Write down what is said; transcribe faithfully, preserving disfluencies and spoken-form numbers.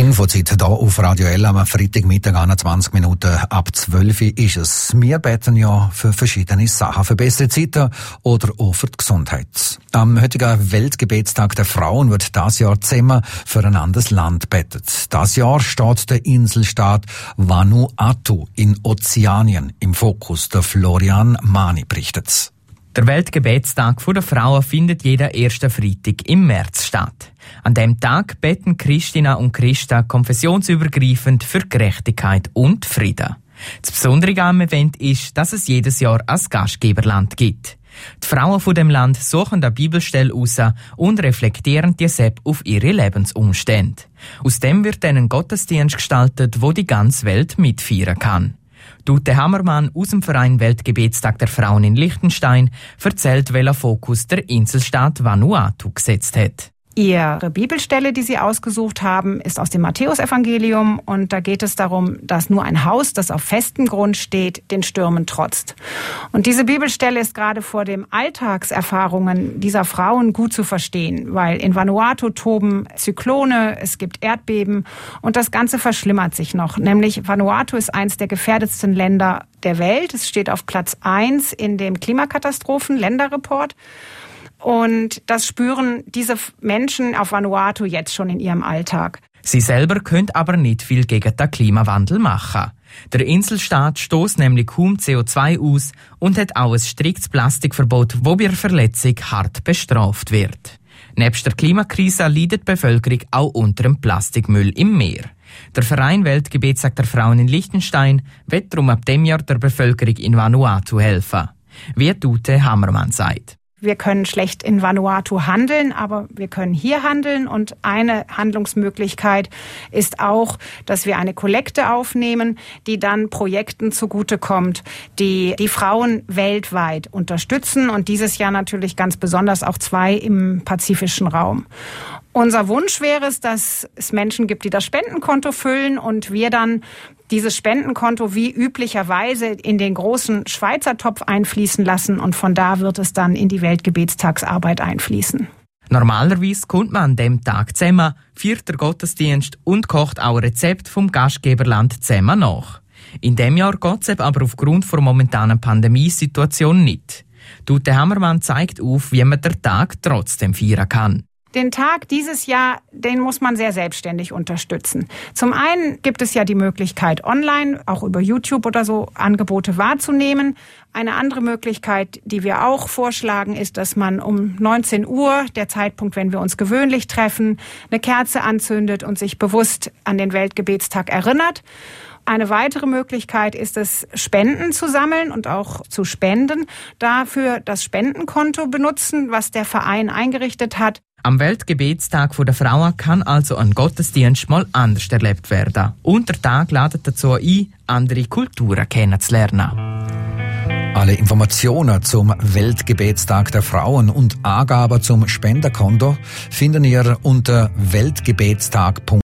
Infozeit hier auf Radio L am Freitagmittag, einundzwanzig Minuten ab zwölf Uhr ist es. Wir beten ja für verschiedene Sachen, für bessere Zeiten oder auch für die Gesundheit. Am heutigen Weltgebetstag der Frauen wird das Jahr zusammen für ein anderes Land betet. Das Jahr steht der Inselstaat Vanuatu in Ozeanien im Fokus. Der Florian Mani berichtet. Der Weltgebetstag der Frauen findet jeden ersten Freitag im März statt. An diesem Tag beten Christina und Christa konfessionsübergreifend für Gerechtigkeit und Frieden. Das Besondere am Event ist, dass es jedes Jahr ein Gastgeberland gibt. Die Frauen von dem Land suchen eine Bibelstelle aus und reflektieren diese auf ihre Lebensumstände. Aus dem wird dann ein Gottesdienst gestaltet, wo die ganze Welt mitfeiern kann. Ute Hammermann aus dem Verein Weltgebetstag der Frauen in Liechtenstein erzählt, welcher Fokus der Inselstaat Vanuatu gesetzt hat. Ihre Bibelstelle, die Sie ausgesucht haben, ist aus dem Matthäusevangelium und da geht es darum, dass nur ein Haus, das auf festem Grund steht, den Stürmen trotzt. Und diese Bibelstelle ist gerade vor den Alltagserfahrungen dieser Frauen gut zu verstehen, weil in Vanuatu toben Zyklone, es gibt Erdbeben und das Ganze verschlimmert sich noch. Nämlich Vanuatu ist eines der gefährdetsten Länder der Welt. Es steht auf Platz eins in dem Klimakatastrophen-Länderreport. Und das spüren diese Menschen auf Vanuatu jetzt schon in ihrem Alltag. Sie selber können aber nicht viel gegen den Klimawandel machen. Der Inselstaat stößt nämlich kaum C O zwei aus und hat auch ein striktes Plastikverbot, das bei der Verletzung hart bestraft wird. Nebst der Klimakrise leidet die Bevölkerung auch unter dem Plastikmüll im Meer. Der Verein Weltgebetstag der Frauen in Liechtenstein wird darum ab dem Jahr der Bevölkerung in Vanuatu helfen. Wie Ute Hammermann sagt. Wir können schlecht in Vanuatu handeln, aber wir können hier handeln. Und eine Handlungsmöglichkeit ist auch, dass wir eine Kollekte aufnehmen, die dann Projekten zugutekommt, die die Frauen weltweit unterstützen. Und dieses Jahr natürlich ganz besonders auch zwei im pazifischen Raum. Unser Wunsch wäre es, dass es Menschen gibt, die das Spendenkonto füllen und wir dann dieses Spendenkonto wie üblicherweise in den großen Schweizer Topf einfließen lassen und von da wird es dann in die Weltgebetstagsarbeit einfließen. Normalerweise kommt man an dem Tag zusammen, feiert der Gottesdienst und kocht auch Rezept vom Gastgeberland zusammen nach. In diesem Jahr geht es aber aufgrund der momentanen Pandemiesituation nicht. Ute Hammermann zeigt auf, wie man den Tag trotzdem feiern kann. Den Tag dieses Jahr, den muss man sehr selbstständig unterstützen. Zum einen gibt es ja die Möglichkeit, online, auch über YouTube oder so, Angebote wahrzunehmen. Eine andere Möglichkeit, die wir auch vorschlagen, ist, dass man um neunzehn Uhr, der Zeitpunkt, wenn wir uns gewöhnlich treffen, eine Kerze anzündet und sich bewusst an den Weltgebetstag erinnert. Eine weitere Möglichkeit ist es, Spenden zu sammeln und auch zu spenden. Dafür das Spendenkonto benutzen, was der Verein eingerichtet hat. Am Weltgebetstag der Frauen kann also ein Gottesdienst mal anders erlebt werden. Und der Tag ladet dazu ein, andere Kulturen kennenzulernen. Alle Informationen zum Weltgebetstag der Frauen und Angaben zum Spendenkonto finden ihr unter weltgebetstag punkt